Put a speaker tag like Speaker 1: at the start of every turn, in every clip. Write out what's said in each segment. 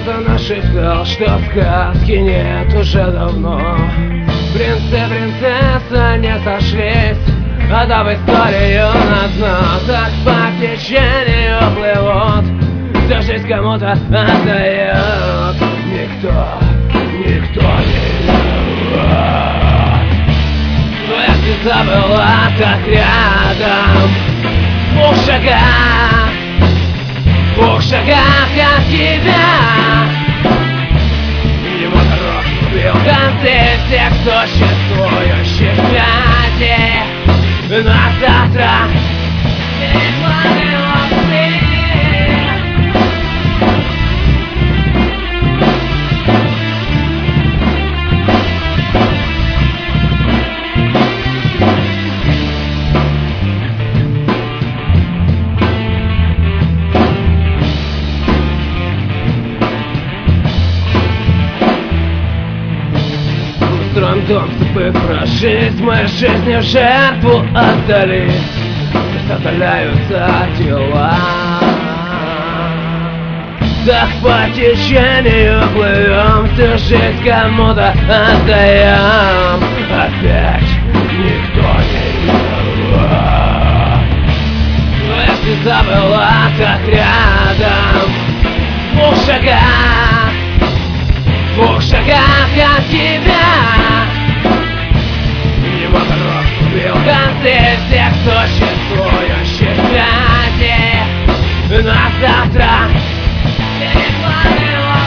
Speaker 1: кто-то нашептал, что сказки нет уже давно. Принц и принцесса не сошлись, отдав историю на дно. Так по течению плывут, всю жизнь кому-то отдает. Никто не виноват. Но если забыла, так рядом, в двух шагах от тебя. Его дорог убил концы всех существующих связей. На завтра перекладывал устроим дом, чтобы прожить мы жизни в жертву отдались. Пусть отдаляются тела. Так по течению плывем, всю жизнь кому-то отдаем. Опять никто не виноват. Но если забыла, так рядом, в двух шагах от тебя. Его дорог убил концы всех существующих связей. На завтра перекладывал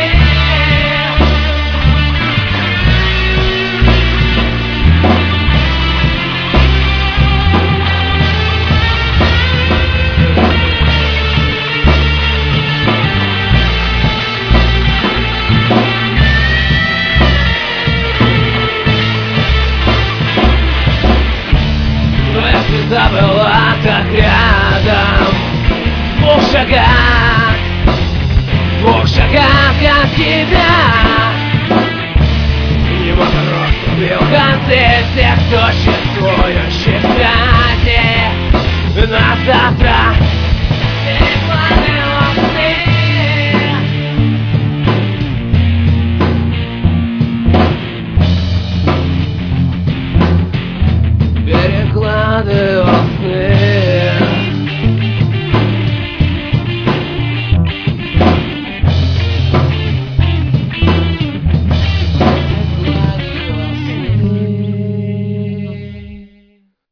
Speaker 1: забыла, так рядом, в двух шагах от тебя. Его дорог убил концы всех существующих связей. На завтра перекладывал перекладывал